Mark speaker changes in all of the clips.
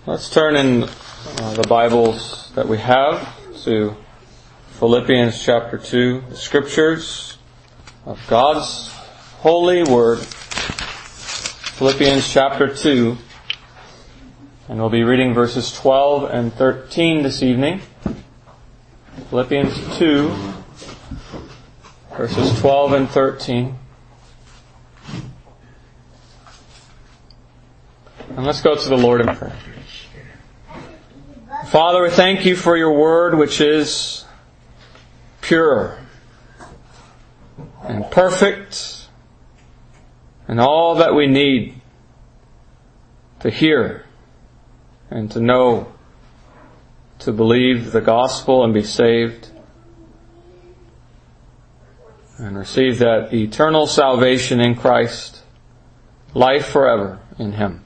Speaker 1: Let's turn in the Bibles that we have to Philippians chapter 2, the Scriptures of God's holy Word. Philippians chapter 2, and we'll be reading verses 12 and 13 this evening. Philippians 2, verses 12 and 13. And let's go to the Lord in prayer. Father, we thank you for your word, which is pure and perfect and all that we need to hear and to know, to believe the gospel and be saved and receive that eternal salvation in Christ, life forever in Him.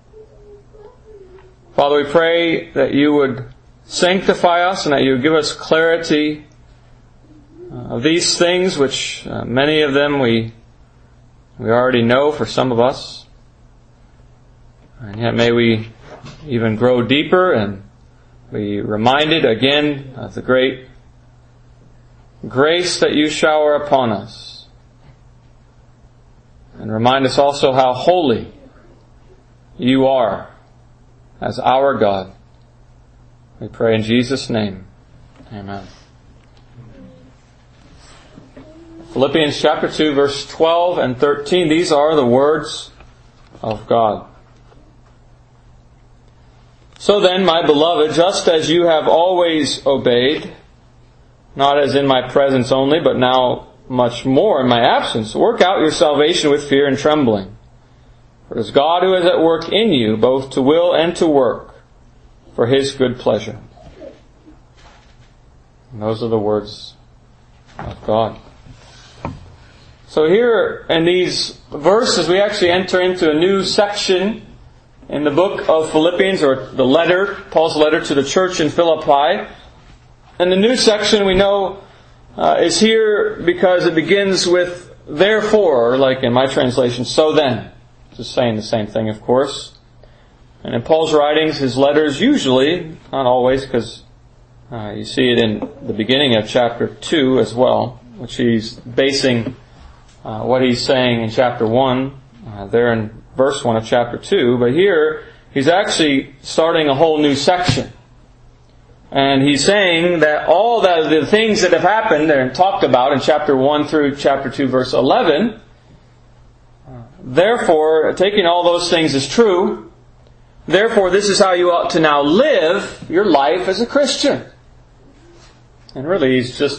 Speaker 1: Father, we pray that you would sanctify us and that you would give us clarity of these things, which many of them we already know for some of us. And yet may we even grow deeper and be reminded again of the great grace that you shower upon us. And remind us also how holy you are as our God. We pray in Jesus' name. Amen. Philippians chapter 2, verse 12 and 13. These are the words of God. So then, my beloved, just as you have always obeyed, not as in my presence only, but now much more in my absence, work out your salvation with fear and trembling. For it is God who is at work in you, both to will and to work for His good pleasure. And those are the words of God. So here in these verses, we actually enter into a new section in the book of Philippians, or the letter, Paul's letter to the church in Philippi. And the new section we know is here because it begins with therefore, or like in my translation, so then. Just saying the same thing, of course. And in Paul's writings, his letters usually, not always, because you see it in the beginning of chapter 2 as well, which he's basing what he's saying in chapter 1, there in verse 1 of chapter 2. But here, he's actually starting a whole new section. And he's saying that all the things that have happened and talked about in chapter 1 through chapter 2, verse 11, therefore, taking all those things as true, therefore this is how you ought to now live your life as a Christian. And really he's just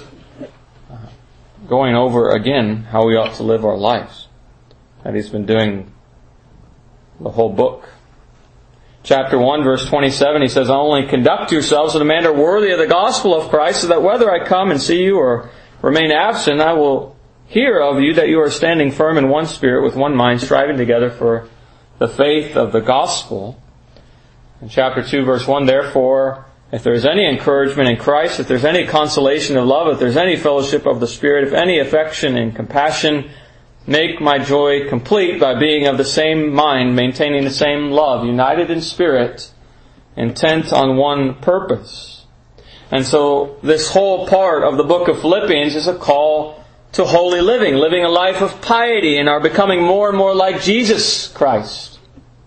Speaker 1: going over again how we ought to live our lives. That he's been doing the whole book. Chapter 1, verse 27, he says, only conduct yourselves in a manner worthy of the gospel of Christ, so that whether I come and see you or remain absent, I will hear of you that you are standing firm in one spirit with one mind, striving together for the faith of the gospel. In chapter 2, verse 1, therefore, if there is any encouragement in Christ, if there's any consolation of love, if there's any fellowship of the Spirit, if any affection and compassion, make my joy complete by being of the same mind, maintaining the same love, united in spirit, intent on one purpose. And so this whole part of the book of Philippians is a call to holy living, living a life of piety and are becoming more and more like Jesus Christ.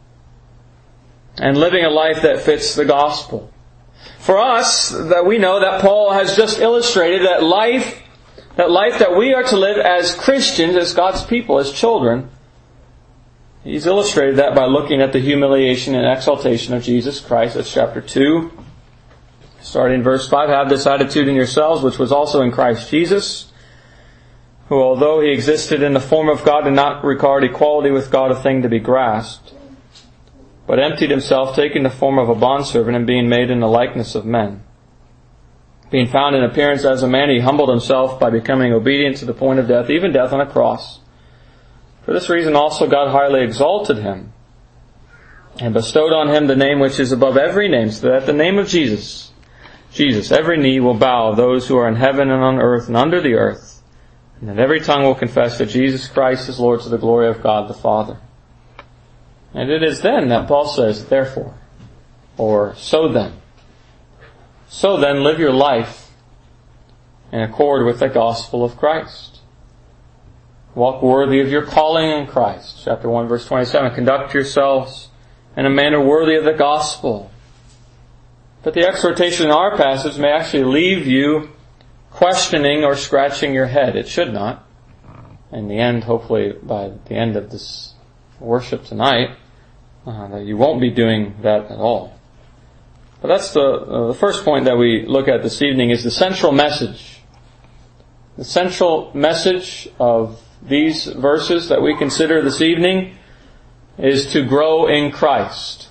Speaker 1: And living a life that fits the gospel. For us, that we know that Paul has just illustrated that life that we are to live as Christians, as God's people, as children. He's illustrated that by looking at the humiliation and exaltation of Jesus Christ. That's chapter 2. Starting in verse 5, have this attitude in yourselves, which was also in Christ Jesus, who, although He existed in the form of God, did not regard equality with God a thing to be grasped, but emptied Himself, taking the form of a bondservant and being made in the likeness of men. Being found in appearance as a man, He humbled Himself by becoming obedient to the point of death, even death on a cross. For this reason also God highly exalted Him, and bestowed on Him the name which is above every name, so that at the name of Jesus, every knee will bow, those who are in heaven and on earth and under the earth, and that every tongue will confess that Jesus Christ is Lord, to the glory of God the Father. And it is then that Paul says, therefore, Or so then. So then, live your life in accord with the gospel of Christ. Walk worthy of your calling in Christ. Chapter 1, verse 27. Conduct yourselves in a manner worthy of the gospel. But the exhortation in our passage may actually leave you questioning or scratching your head. It should not. In the end, hopefully by the end of this worship tonight, that you won't be doing that at all. But that's the first point that we look at this evening, is the central message. The central message of these verses that we consider this evening is to grow in Christ.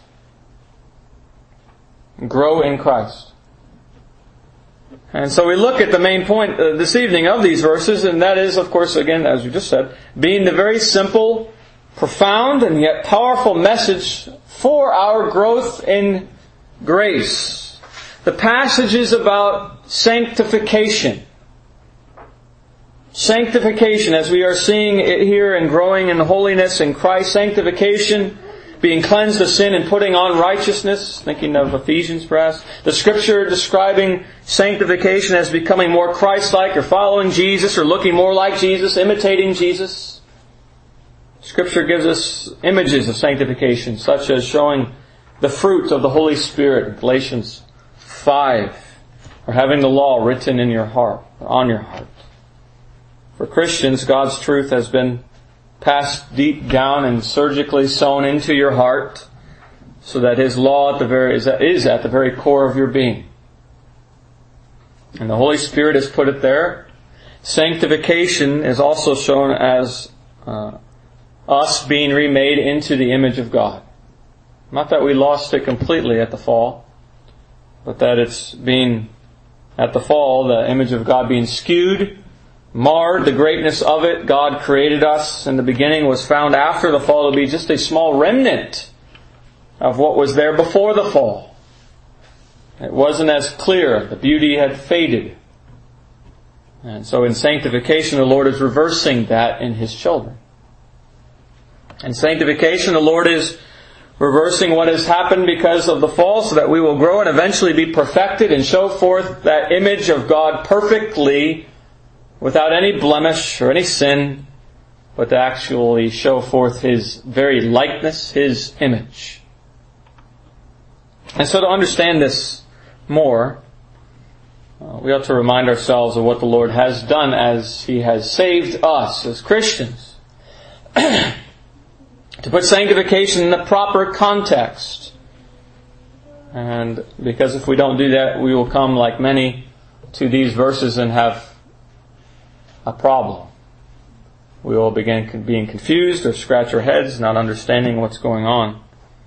Speaker 1: Grow in Christ. And so we look at the main point this evening of these verses, and that is, of course, again, as we just said, being the very simple, profound, and yet powerful message for our growth in grace. The passage is about sanctification. Sanctification, as we are seeing it here, and growing in holiness in Christ. Sanctification, being cleansed of sin and putting on righteousness, thinking of Ephesians perhaps. The Scripture describing sanctification as becoming more Christ-like, or following Jesus, or looking more like Jesus, imitating Jesus. Scripture gives us images of sanctification, such as showing the fruit of the Holy Spirit in Galatians 5, or having the law written in your heart, or on your heart. For Christians, God's truth has been passed deep down and surgically sewn into your heart, so that His law is at the very core of your being. And the Holy Spirit has put it there. Sanctification is also shown as us being remade into the image of God. Not that we lost it completely at the fall, but that it's being, at the fall, the image of God being skewed, marred, the greatness of it. God created us in the beginning, was found after the fall to be just a small remnant of what was there before the fall. It wasn't as clear. The beauty had faded. And so in sanctification, the Lord is reversing that in His children. In sanctification, the Lord is reversing what has happened because of the fall, so that we will grow and eventually be perfected and show forth that image of God perfectly, without any blemish or any sin, but to actually show forth His very likeness, His image. And so to understand this more, we ought to remind ourselves of what the Lord has done as He has saved us as Christians. To put sanctification in the proper context. And because if we don't do that, we will come like many to these verses and have a problem. We will begin being confused or scratch our heads, not understanding what's going on.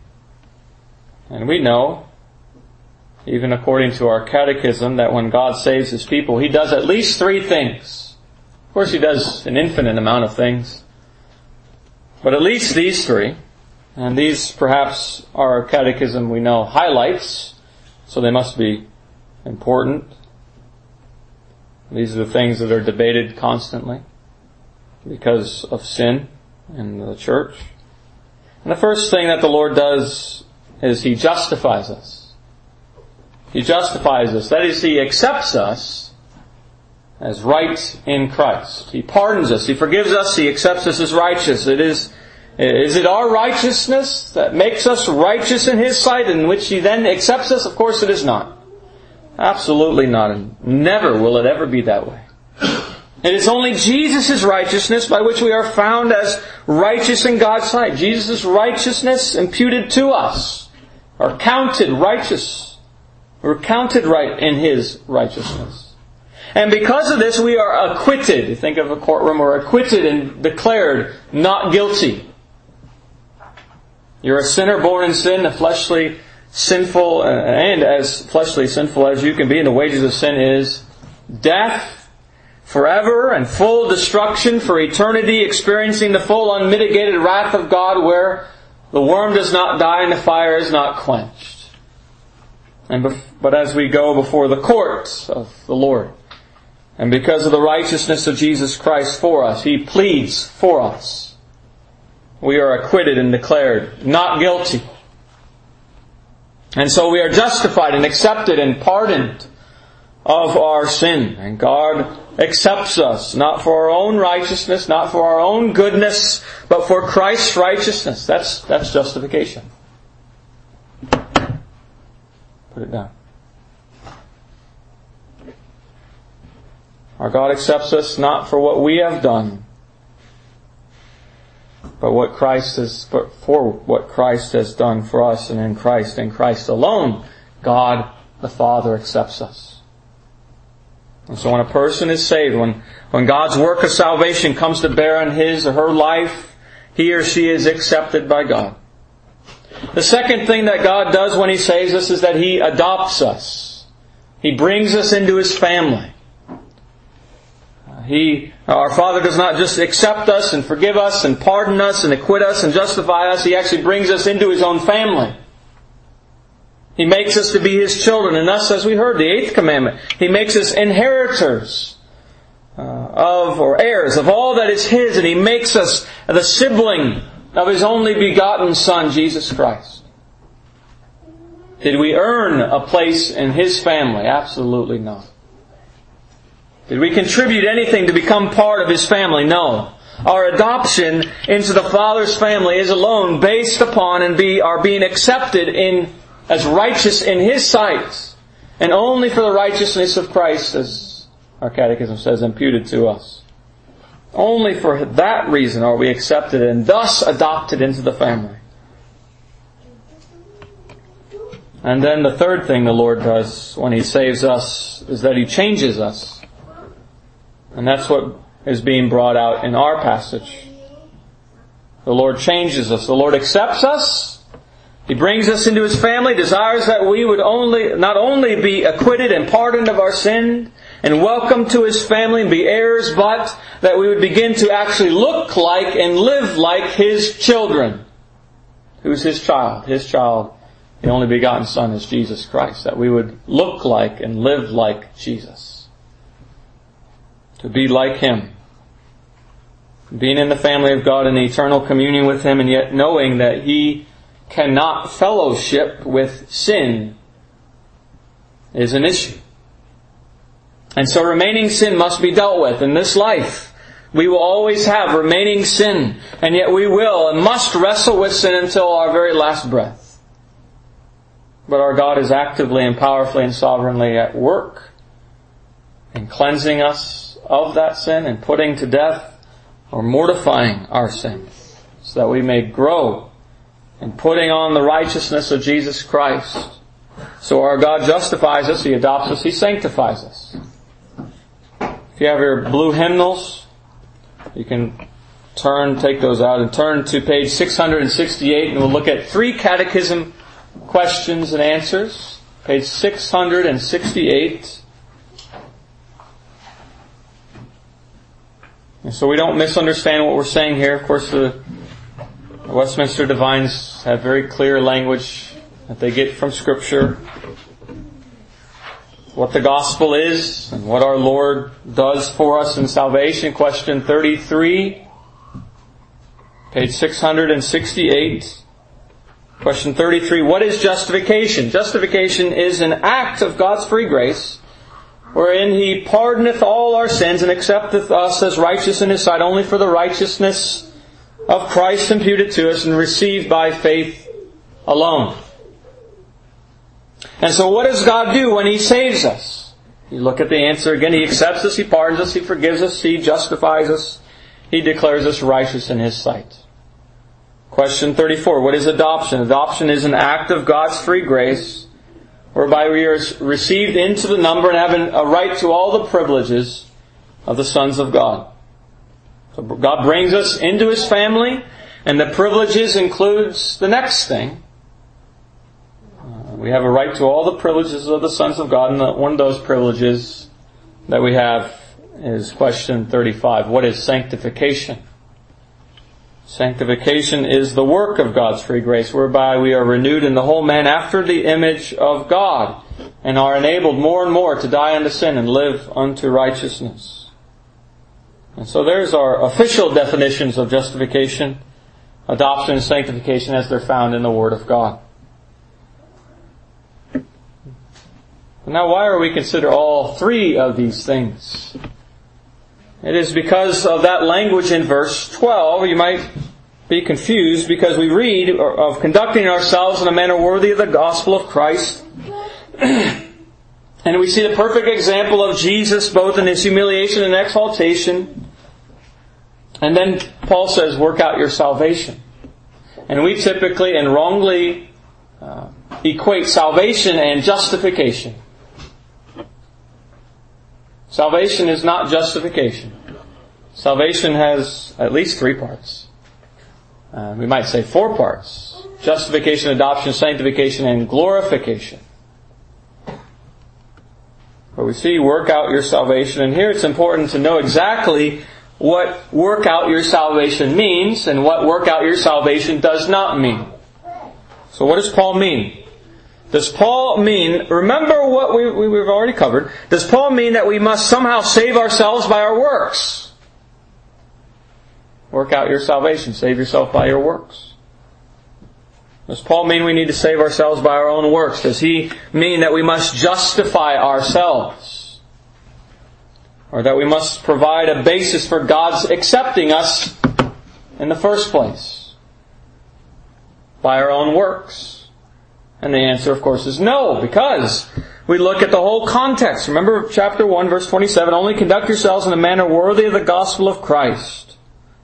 Speaker 1: And we know, even according to our catechism, that when God saves His people, He does at least three things. Of course, He does an infinite amount of things. But at least these three, and these perhaps our catechism we know highlights, so they must be important. These are the things that are debated constantly because of sin in the church. And the first thing that the Lord does is He justifies us. He justifies us. That is, He accepts us as right in Christ. He pardons us. He forgives us. He accepts us as righteous. Is it our righteousness that makes us righteous in His sight, in which He then accepts us? Of course it is not. Absolutely not. And never will it ever be that way. It is only Jesus' righteousness by which we are found as righteous in God's sight. Jesus' righteousness imputed to us, are counted righteous. We're counted right in His righteousness. And because of this, we are acquitted. Think of a courtroom. We're acquitted and declared not guilty. You're a sinner born in sin, a fleshly sinful, and as fleshly sinful as you can be. And the wages of sin is death, forever and full destruction for eternity, experiencing the full unmitigated wrath of God, where the worm does not die and the fire is not quenched. But as we go before the court of the Lord, and because of the righteousness of Jesus Christ for us, He pleads for us. We are acquitted and declared not guilty. And so we are justified and accepted and pardoned of our sin. And God accepts us, not for our own righteousness, not for our own goodness, but for Christ's righteousness. That's justification. Put it down. Our God accepts us not for what we have done, but for what Christ has done for us, and in Christ alone, God the Father accepts us. And so when a person is saved, when God's work of salvation comes to bear on his or her life, he or she is accepted by God. The second thing that God does when He saves us is that He adopts us. He brings us into His family. Our Father does not just accept us and forgive us and pardon us and acquit us and justify us. He actually brings us into His own family. He makes us to be His children. And thus, as we heard, the 8th commandment, He makes us inheritors or heirs of all that is His. And He makes us the sibling of His only begotten Son, Jesus Christ. Did we earn a place in His family? Absolutely not. Did we contribute anything to become part of His family? No. Our adoption into the Father's family is alone based upon and are being accepted as righteous in His sight, and only for the righteousness of Christ, as our catechism says, imputed to us. Only for that reason are we accepted and thus adopted into the family. And then the third thing the Lord does when He saves us is that He changes us. And that's what is being brought out in our passage. The Lord changes us. The Lord accepts us. He brings us into His family, desires that we would not only be acquitted and pardoned of our sin and welcomed to His family and be heirs, but that we would begin to actually look like and live like His children. Who's His child? His child, the only begotten Son, is Jesus Christ. That we would look like and live like Jesus. To be like Him. Being in the family of God in eternal communion with Him, and yet knowing that He cannot fellowship with sin is an issue. And so remaining sin must be dealt with. In this life, we will always have remaining sin, and yet we will and must wrestle with sin until our very last breath. But our God is actively and powerfully and sovereignly at work in cleansing us of that sin and putting to death or mortifying our sin, so that we may grow in putting on the righteousness of Jesus Christ. So our God justifies us, He adopts us, He sanctifies us. If you have your blue hymnals, you can take those out and turn to page 668, and we'll look at 3 catechism questions and answers. Page 668. And so we don't misunderstand what we're saying here. Of course, the Westminster Divines have very clear language that they get from Scripture. What the gospel is and what our Lord does for us in salvation. Question 33, page 668. Question 33, what is justification? Justification is an act of God's free grace, wherein He pardoneth all our sins and accepteth us as righteous in His sight only for the righteousness of Christ imputed to us and received by faith alone. And so what does God do when He saves us? You look at the answer again. He accepts us, He pardons us, He forgives us, He justifies us, He declares us righteous in His sight. Question 34, what is adoption? Adoption is an act of God's free grace, whereby we are received into the number and have a right to all the privileges of the sons of God. So God brings us into His family, and the privileges includes the next thing. We have a right to all the privileges of the sons of God, and one of those privileges that we have is question 35. What is sanctification? Sanctification is the work of God's free grace, whereby we are renewed in the whole man after the image of God, and are enabled more and more to die unto sin and live unto righteousness. And so there's our official definitions of justification, adoption, and sanctification as they're found in the Word of God. Now, why are we consider all three of these things? It is because of that language in verse 12. You might be confused because we read of conducting ourselves in a manner worthy of the gospel of Christ. And we see the perfect example of Jesus both in His humiliation and exaltation. And then Paul says, work out your salvation. And we typically and wrongly equate salvation and justification. Salvation is not justification. Salvation has at least 3 parts. We might say 4 parts. Justification, adoption, sanctification, and glorification. But we see work out your salvation. And here it's important to know exactly what work out your salvation means and what work out your salvation does not mean. So what does Paul mean? Does Paul mean, remember what we've already covered, does Paul mean that we must somehow save ourselves by our works? Work out your salvation. Save yourself by your works. Does Paul mean we need to save ourselves by our own works? Does he mean that we must justify ourselves? Or that we must provide a basis for God's accepting us in the first place? By our own works? And the answer, of course, is no, because we look at the whole context. Remember chapter 1, verse 27, only conduct yourselves in a manner worthy of the gospel of Christ.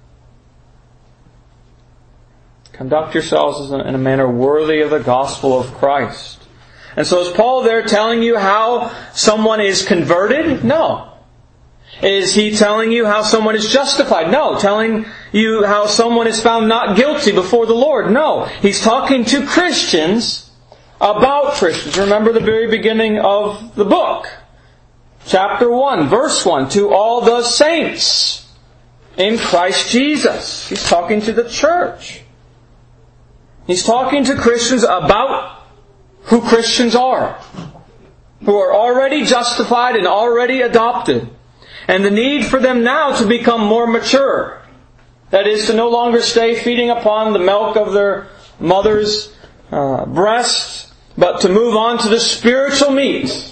Speaker 1: Conduct yourselves in a manner worthy of the gospel of Christ. And so is Paul there telling you how someone is converted? No. Is he telling you how someone is justified? No. Telling you how someone is found not guilty before the Lord? No. He's talking to Christians about Christians. Remember the very beginning of the book. Chapter 1, verse 1. To all the saints in Christ Jesus. He's talking to the church. He's talking to Christians about who Christians are. Who are already justified and already adopted. And the need for them now to become more mature. That is, to no longer stay feeding upon the milk of their mother's breasts, but to move on to the spiritual meat.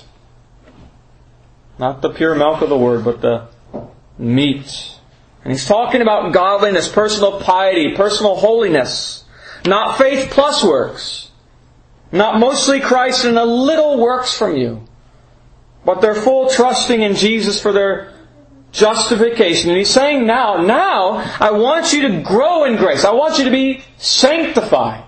Speaker 1: Not the pure milk of the Word, but the meat. And he's talking about godliness, personal piety, personal holiness. Not faith plus works. Not mostly Christ and a little works from you. But their full trusting in Jesus for their justification. And he's saying now I want you to grow in grace. I want you to be sanctified.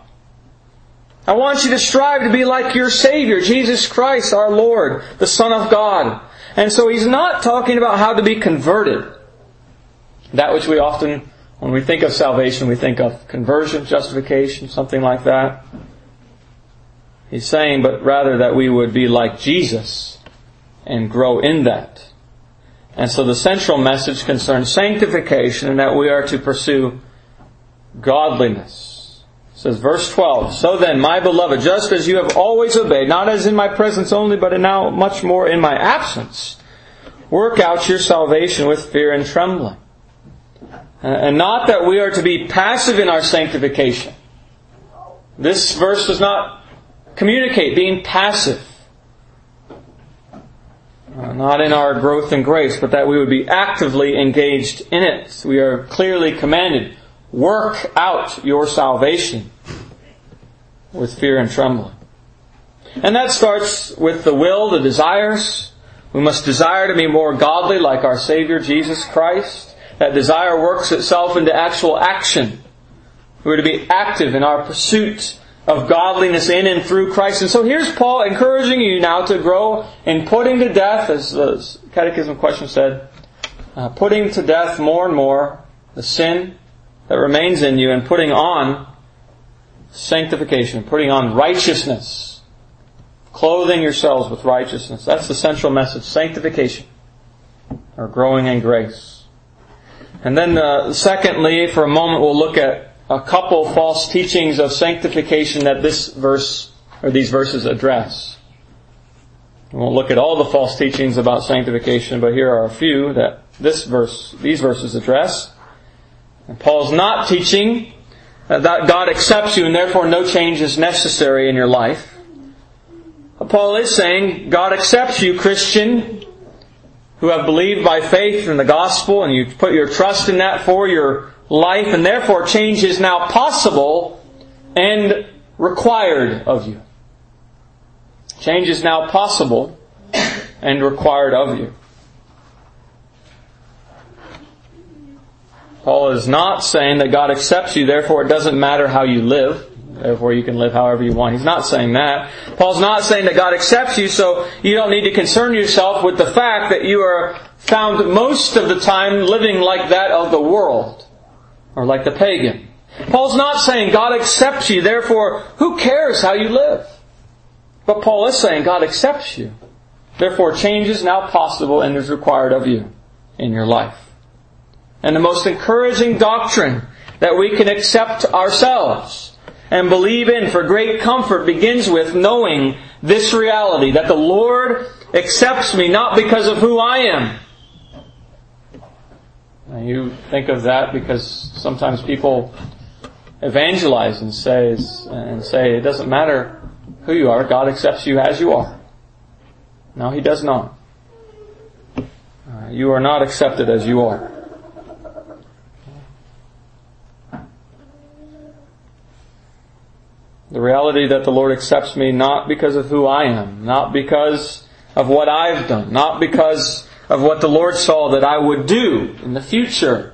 Speaker 1: I want you to strive to be like your Savior, Jesus Christ, our Lord, the Son of God. And so he's not talking about how to be converted. That which we often, when we think of salvation, we think of conversion, justification, something like that. He's saying, but rather that we would be like Jesus and grow in that. And so the central message concerns sanctification and that we are to pursue godliness. It says, verse 12, so then, my beloved, just as you have always obeyed, not as in my presence only, but now much more in my absence, work out your salvation with fear and trembling. And not that we are to be passive in our sanctification. This verse does not communicate being passive. Not in our growth in grace, but that we would be actively engaged in it. We are clearly commanded, work out your salvation with fear and trembling. And that starts with the will, the desires. We must desire to be more godly like our Savior Jesus Christ. That desire works itself into actual action. We are to be active in our pursuit of godliness in and through Christ. And so here's Paul encouraging you now to grow in putting to death, as the Catechism question said, putting to death more and more the sin that remains in you and putting on sanctification, putting on righteousness, clothing yourselves with righteousness. That's the central message, sanctification, or growing in grace. And then secondly, for a moment we'll look at a couple false teachings of sanctification that this verse, or these verses address. We won't look at all the false teachings about sanctification, but here are a few that these verses address. And Paul's not teaching that God accepts you and therefore no change is necessary in your life. But Paul is saying God accepts you, Christian, who have believed by faith in the gospel, and you put your trust in that for your life, and therefore change is now possible and required of you. Change is now possible and required of you. Paul is not saying that God accepts you, therefore it doesn't matter how you live. Therefore you can live however you want. He's not saying that. Paul's not saying that God accepts you, so you don't need to concern yourself with the fact that you are found most of the time living like that of the world, or like the pagan. Paul's not saying God accepts you, therefore who cares how you live? But Paul is saying God accepts you. Therefore change is now possible and is required of you in your life. And the most encouraging doctrine that we can accept ourselves and believe in for great comfort begins with knowing this reality, that the Lord accepts me not because of who I am. Now you think of that because sometimes people evangelize and say it doesn't matter who you are, God accepts you as you are. No, He does not. You are not accepted as you are. The reality that the Lord accepts me not because of who I am, not because of what I've done, not because of what the Lord saw that I would do in the future.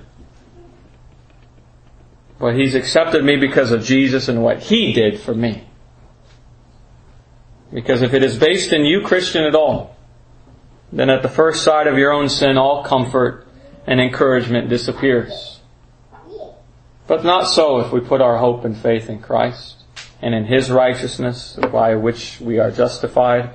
Speaker 1: But He's accepted me because of Jesus and what He did for me. Because if it is based in you, Christian, at all, then at the first sight of your own sin, all comfort and encouragement disappears. But not so if we put our hope and faith in Christ and in His righteousness by which we are justified.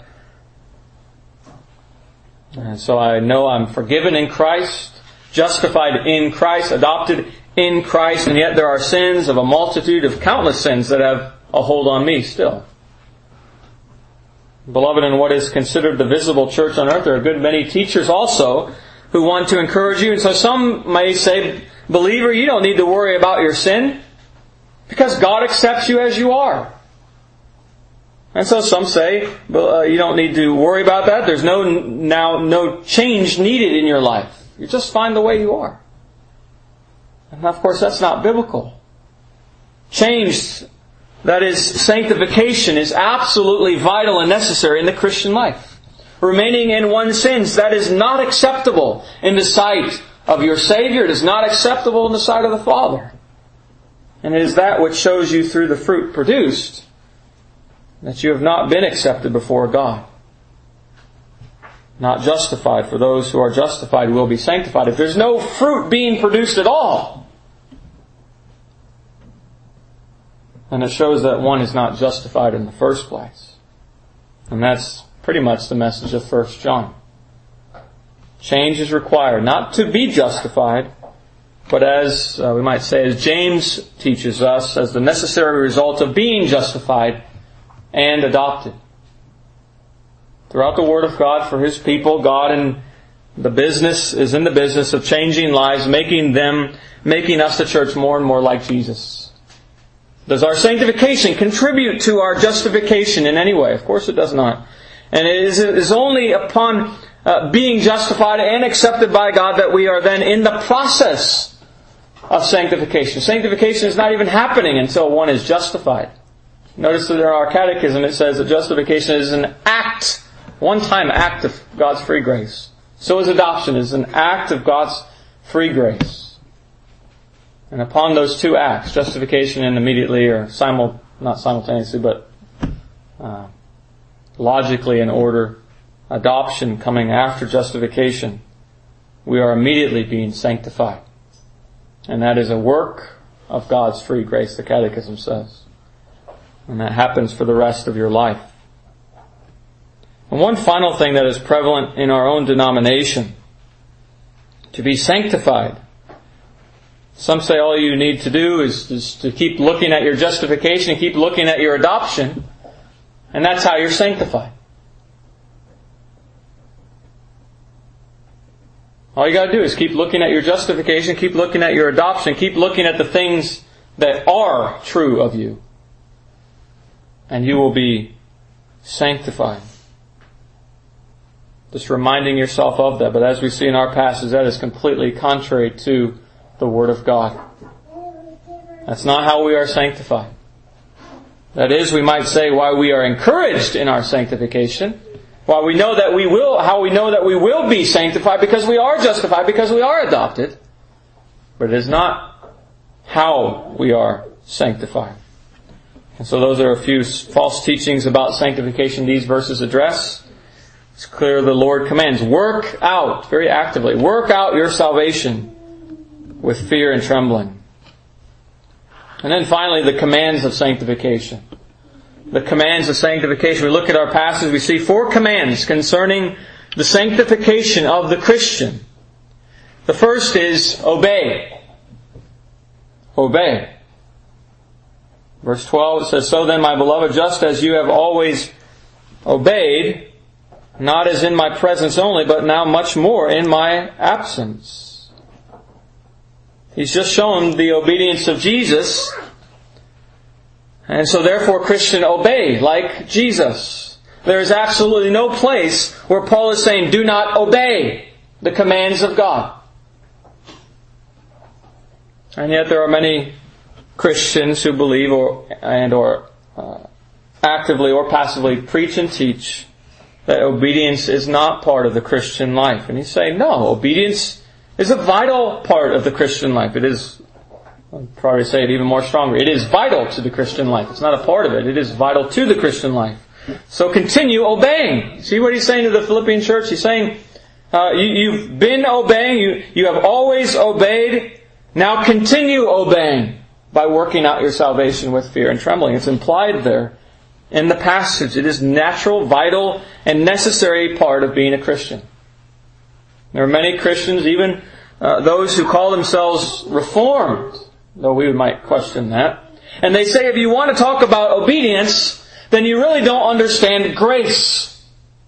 Speaker 1: And so I know I'm forgiven in Christ, justified in Christ, adopted in Christ, and yet there are sins of a multitude of countless sins that have a hold on me still. Beloved, in what is considered the visible church on earth, there are a good many teachers also who want to encourage you. And so some may say, believer, you don't need to worry about your sin because God accepts you as you are. And so some say, you don't need to worry about that. There's no change needed in your life. You're just fine the way you are. And of course that's not biblical. Change, that is sanctification, is absolutely vital and necessary in the Christian life. Remaining in one's sins, that is not acceptable in the sight of your Savior. It is not acceptable in the sight of the Father. And it is that which shows you through the fruit produced that you have not been accepted before God. Not justified, for those who are justified will be sanctified. If there's no fruit being produced at all, then it shows that one is not justified in the first place. And that's pretty much the message of 1 John. Change is required, not to be justified, but as we might say, as James teaches us, as the necessary result of being justified and adopted. Throughout the Word of God for His people, God is in the business of changing lives, making us the church more and more like Jesus. Does our sanctification contribute to our justification in any way? Of course it does not. And it is only upon being justified and accepted by God that we are then in the process of sanctification. Sanctification is not even happening until one is justified. Notice that in our catechism it says that justification is an act, one-time act of God's free grace. So is adoption is an act of God's free grace. And upon those two acts, justification and immediately, or not simultaneously, but logically in order, adoption coming after justification, we are immediately being sanctified. And that is a work of God's free grace, the Catechism says. And that happens for the rest of your life. And one final thing that is prevalent in our own denomination, to be sanctified. Some say all you need to do is to keep looking at your justification, keep looking at your adoption, and that's how you're sanctified. All you got to do is keep looking at your justification, keep looking at your adoption, keep looking at the things that are true of you, and you will be sanctified. Just reminding yourself of that. But as we see in our passage, that is completely contrary to the Word of God. That's not how we are sanctified. That is, we might say, why we are encouraged in our sanctification. Why we know that we will, how we know that we will be sanctified, because we are justified, because we are adopted. But it is not how we are sanctified. And so those are a few false teachings about sanctification these verses address. It's clear the Lord commands, work out, very actively, work out your salvation with fear and trembling. And then finally, the commands of sanctification. The commands of sanctification. We look at our passage, we see 4 commands concerning the sanctification of the Christian. The first is obey. Obey. Verse 12, it says, "So then, my beloved, just as you have always obeyed, not as in my presence only, but now much more in my absence." He's just shown the obedience of Jesus. And so therefore, Christian, obey like Jesus. There is absolutely no place where Paul is saying, do not obey the commands of God. And yet there are many Christians who believe or actively or passively preach and teach that obedience is not part of the Christian life. And he's saying, no, obedience is a vital part of the Christian life. It is, I'll probably say it even more strongly, it is vital to the Christian life. It's not a part of it. It is vital to the Christian life. So continue obeying. See what he's saying to the Philippian church? He's saying, you've been obeying, you have always obeyed, now continue obeying by working out your salvation with fear and trembling. It's implied there in the passage. It is natural, vital, and necessary part of being a Christian. There are many Christians, even those who call themselves Reformed, though we might question that. And they say if you want to talk about obedience, then you really don't understand grace.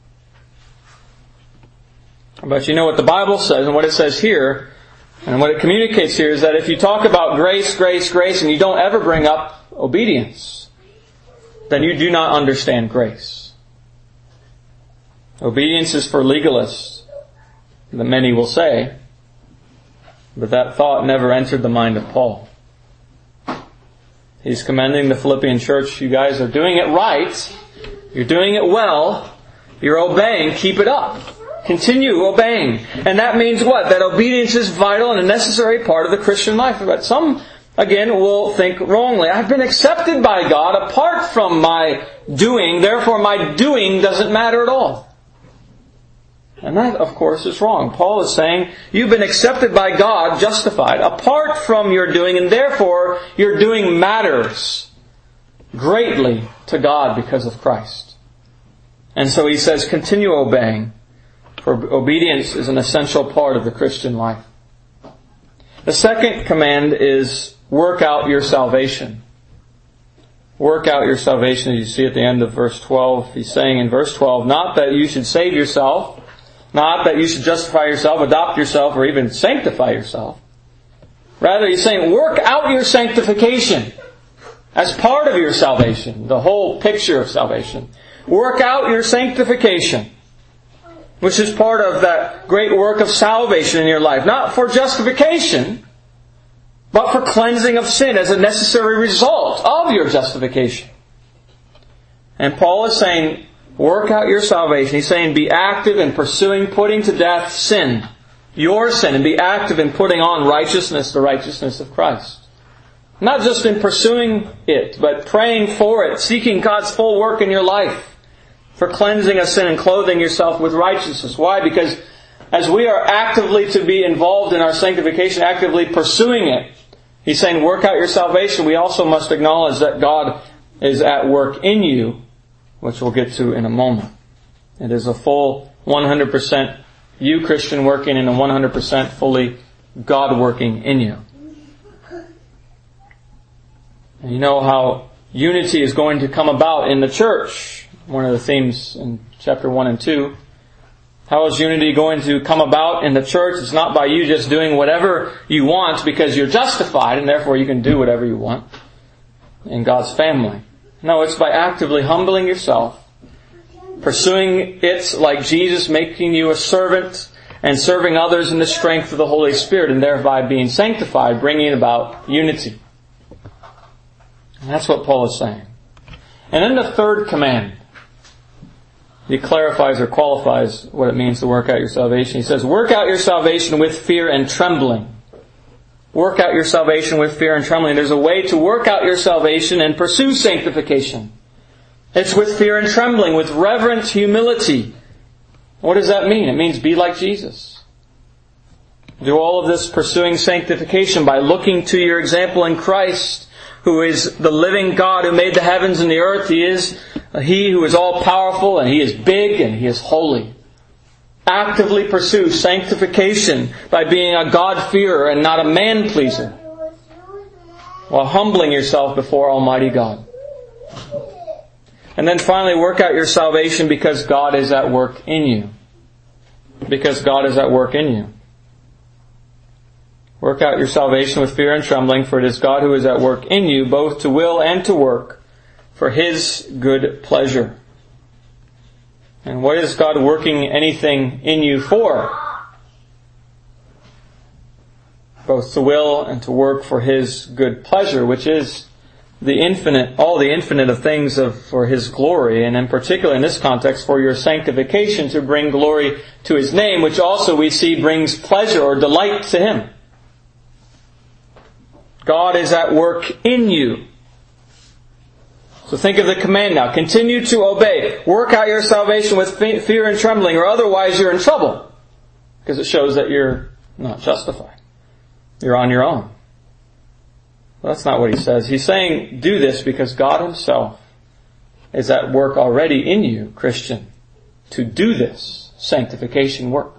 Speaker 1: But you know what the Bible says, and what it says here, and what it communicates here is that if you talk about grace, grace, grace, and you don't ever bring up obedience, then you do not understand grace. Obedience is for legalists, the many will say, but that thought never entered the mind of Paul. He's commending the Philippian church. You guys are doing it right. You're doing it well. You're obeying. Keep it up. Continue obeying. And that means what? That obedience is vital and a necessary part of the Christian life. But some, again, will think wrongly. I've been accepted by God apart from my doing. Therefore, my doing doesn't matter at all. And that, of course, is wrong. Paul is saying, you've been accepted by God, justified, apart from your doing, and therefore your doing matters greatly to God because of Christ. And so he says, continue obeying, for obedience is an essential part of the Christian life. The second command is, work out your salvation. Work out your salvation, as you see at the end of verse 12. He's saying in verse 12, not that you should save yourself, not that you should justify yourself, adopt yourself, or even sanctify yourself. Rather, he's saying, work out your sanctification as part of your salvation, the whole picture of salvation. Work out your sanctification, which is part of that great work of salvation in your life. Not for justification, but for cleansing of sin as a necessary result of your justification. And Paul is saying, work out your salvation. He's saying be active in pursuing, putting to death sin, your sin, and be active in putting on righteousness, the righteousness of Christ. Not just in pursuing it, but praying for it, seeking God's full work in your life for cleansing of sin and clothing yourself with righteousness. Why? Because as we are actively to be involved in our sanctification, actively pursuing it, he's saying work out your salvation. We also must acknowledge that God is at work in you, which we'll get to in a moment. It is a full 100% you, Christian, working and a 100% fully God working in you. And you know how unity is going to come about in the church. One of the themes in chapter 1 and 2. How is unity going to come about in the church? It's not by you just doing whatever you want because you're justified and therefore you can do whatever you want in God's family. No, it's by actively humbling yourself, pursuing it like Jesus, making you a servant and serving others in the strength of the Holy Spirit, and thereby being sanctified, bringing about unity. And that's what Paul is saying. And then the third command, he clarifies or qualifies what it means to work out your salvation. He says, work out your salvation with fear and trembling. Work out your salvation with fear and trembling. There's a way to work out your salvation and pursue sanctification. It's with fear and trembling, with reverent humility. What does that mean? It means be like Jesus. Do all of this pursuing sanctification by looking to your example in Christ, who is the living God who made the heavens and the earth. He is He who is all powerful, and He is big, and He is holy. Actively pursue sanctification by being a God-fearer and not a man-pleaser, while humbling yourself before Almighty God. And then finally, work out your salvation because God is at work in you. Because God is at work in you. Work out your salvation with fear and trembling, for it is God who is at work in you, both to will and to work for His good pleasure. And what is God working anything in you for? Both to will and to work for His good pleasure, which is the infinite, all the infinite of things for His glory, and in particular in this context for your sanctification, to bring glory to His name, which also we see brings pleasure or delight to Him. God is at work in you. So think of the command now. Continue to obey. Work out your salvation with fear and trembling, or otherwise you're in trouble. Because it shows that you're not justified. You're on your own. Well, that's not what he says. He's saying do this because God Himself is at work already in you, Christian, to do this sanctification work.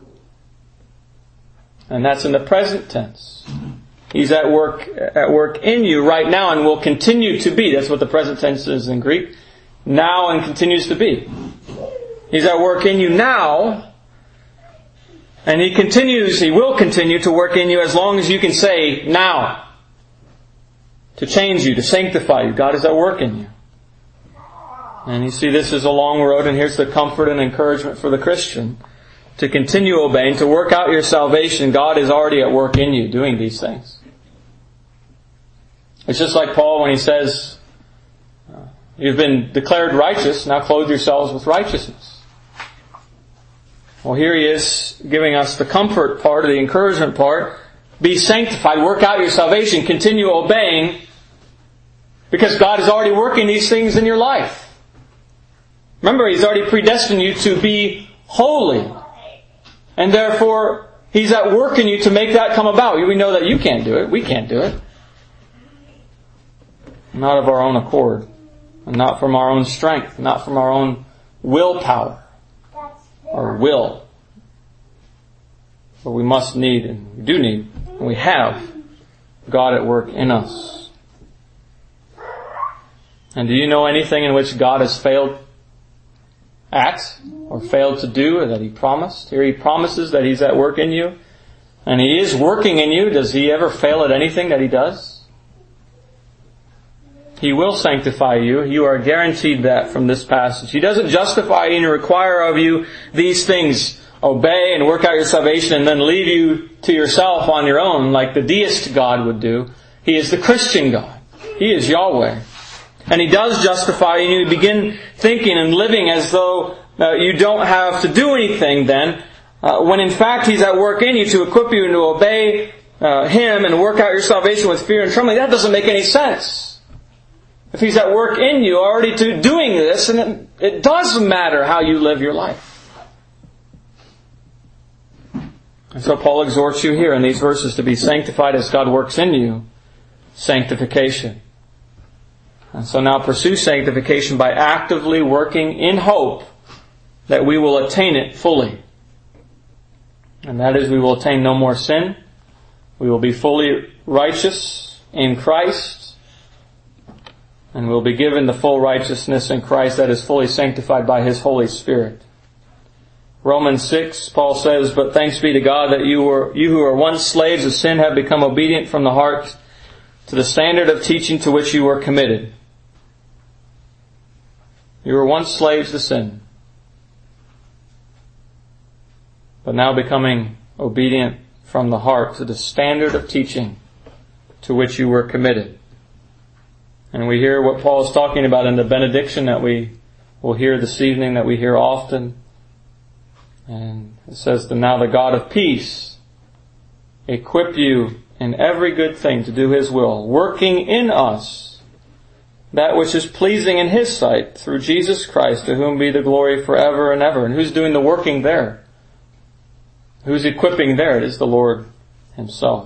Speaker 1: And that's in the present tense. He's at work in you right now and will continue to be. That's what the present tense is in Greek. Now and continues to be. He's at work in you now, and He will continue to work in you as long as you can say now. To change you, to sanctify you. God is at work in you. And you see, this is a long road, and here's the comfort and encouragement for the Christian. To continue obeying, to work out your salvation, God is already at work in you doing these things. It's just like Paul when he says, you've been declared righteous, now clothe yourselves with righteousness. Well, here he is giving us the comfort part, or the encouragement part. Be sanctified, work out your salvation, continue obeying, because God is already working these things in your life. Remember, He's already predestined you to be holy. And therefore, He's at work in you to make that come about. We know that you can't do it. We can't do it. Not of our own accord. And not from our own strength. Not from our own willpower. Or will. But we must need, and we do need, and we have God at work in us. And do you know anything in which God has failed at or failed to do, or that He promised? Here He promises that He's at work in you, and He is working in you. Does He ever fail at anything that He does? He will sanctify you. You are guaranteed that from this passage. He doesn't justify you and require of you these things. Obey and work out your salvation and then leave you to yourself on your own like the deist God would do. He is the Christian God. He is Yahweh. And He does justify you, and you begin thinking and living as though you don't have to do anything then, when in fact He's at work in you to equip you and to obey Him and work out your salvation with fear and trembling. That doesn't make any sense. If He's at work in you already to doing this, and it does matter how you live your life. And so Paul exhorts you here in these verses to be sanctified as God works in you. Sanctification. And so now pursue sanctification by actively working in hope that we will attain it fully. And that is, we will attain no more sin. We will be fully righteous in Christ. And we'll be given the full righteousness in Christ that is fully sanctified by His Holy Spirit. Romans 6, Paul says, "But thanks be to God that you who were once slaves of sin have become obedient from the heart to the standard of teaching to which you were committed." You were once slaves to sin. but now becoming obedient from the heart to the standard of teaching to which you were committed. And we hear what Paul is talking about in the benediction that we will hear this evening, that we hear often. And it says, now the God of peace equip you in every good thing to do His will, working in us that which is pleasing in His sight through Jesus Christ, to whom be the glory forever and ever. And who's doing the working there? Who's equipping there? It is the Lord Himself.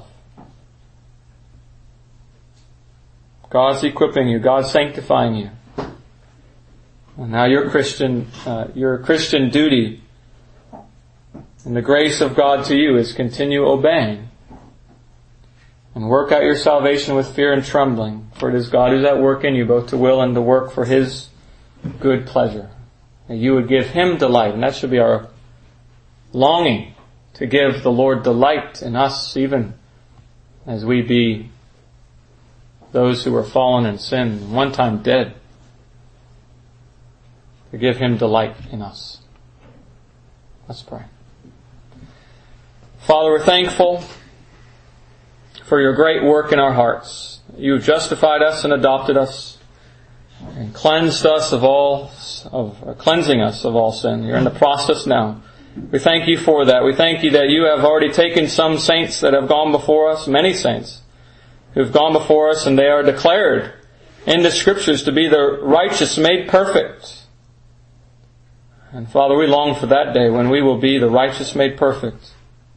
Speaker 1: God's equipping you. God's sanctifying you. And now your Christian duty and the grace of God to you is continue obeying and work out your salvation with fear and trembling, for it is God who's at work in you, both to will and to work for His good pleasure. That you would give Him delight, and that should be our longing, to give the Lord delight in us, even as we be those who were fallen in sin, one time dead, to give Him delight in us. Let's pray. Father, we're thankful for your great work in our hearts. You have justified us and adopted us and cleansed us cleansing us of all sin. You're in the process now. We thank you for that. We thank you that you have already taken some saints that have gone before us, many saints who have gone before us, and they are declared in the Scriptures to be the righteous made perfect. And Father, we long for that day when we will be the righteous made perfect.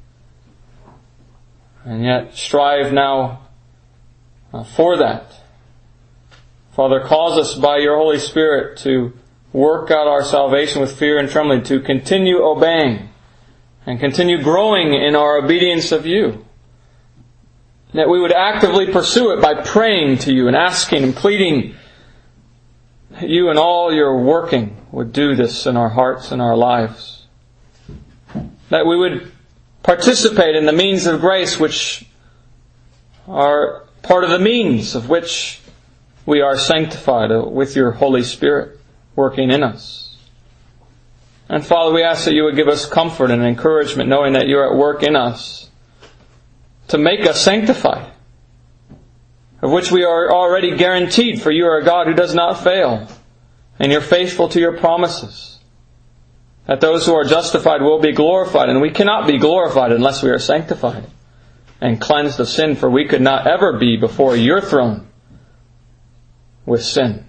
Speaker 1: And yet strive now for that. Father, cause us by your Holy Spirit to work out our salvation with fear and trembling, to continue obeying and continue growing in our obedience of you. That we would actively pursue it by praying to you and asking and pleading that you and all your working would do this in our hearts and our lives. That we would participate in the means of grace which are part of the means of which we are sanctified with your Holy Spirit working in us. And Father, we ask that you would give us comfort and encouragement, knowing that you're at work in us to make us sanctified, of which we are already guaranteed, for you are a God who does not fail, and you're faithful to your promises. That those who are justified will be glorified, and we cannot be glorified unless we are sanctified and cleansed of sin, for we could not ever be before your throne with sin.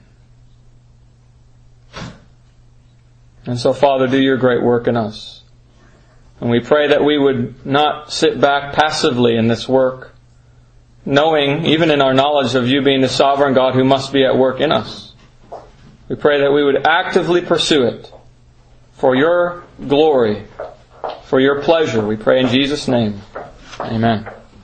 Speaker 1: And so, Father, do your great work in us. And we pray that we would not sit back passively in this work, knowing, even in our knowledge of you being the sovereign God who must be at work in us. We pray that we would actively pursue it for your glory, for your pleasure. We pray in Jesus' name. Amen.